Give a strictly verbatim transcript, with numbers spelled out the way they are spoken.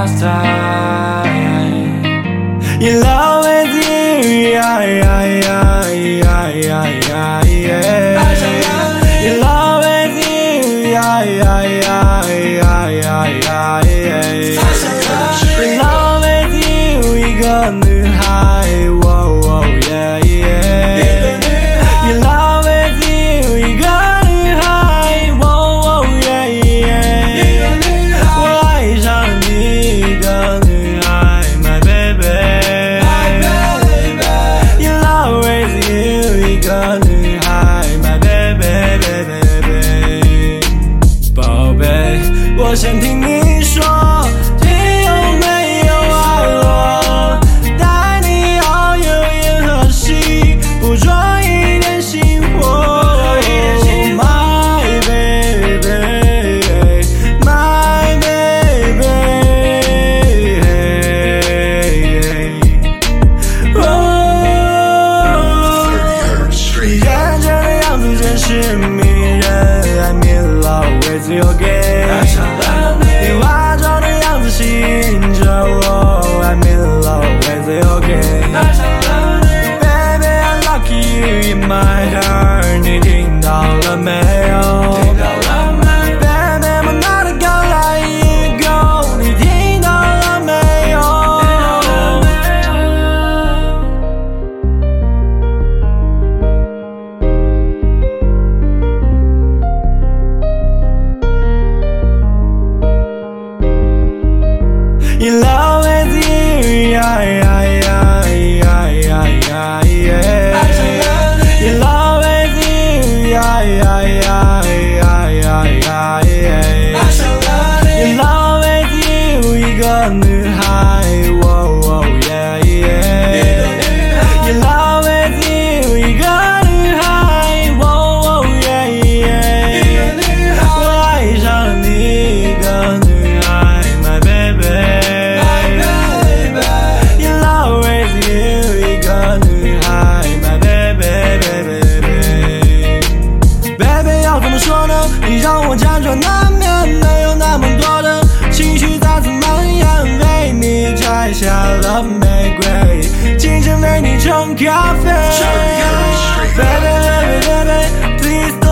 last time. In love with you, yeah, yeah, yeah, yeah, yeah, yeah, yeah. In love with you, yeah, yeah, yeah, yeah, yeah, yeah, yeah. In love with you， 一个女孩 ，wow wow yeah yeah。In love with you， 一个女孩 ，wow wow yeah yeah。我爱上你，一个女孩 ，my baby。My baby。In love with you， 一个女孩 ，my baby baby baby。宝贝，我想听你说。是迷人 I'm in love with you again 你化妆的样子吸引着我 I'm in love with you again Baby I lucky you in my heart 你听到了没有Baby I'm not gonna let you go 你听到了没有In love with you, yeah, yeah, yeah, yeah, yeah, yeah, yeah. In love with you, yeah, yeah, yeah, yeah, yeah, yeah, yeah. In love with you， 一个女孩 ，wow wow yeah yeah。In love with you， 一个女孩 ，wow wow yeah yeah。我爱上你，一个女孩 ，my baby。你让我辗转难眠，没有那么多的情绪再次蔓延，为你摘下了玫瑰，清晨为你冲咖啡。Baby baby baby please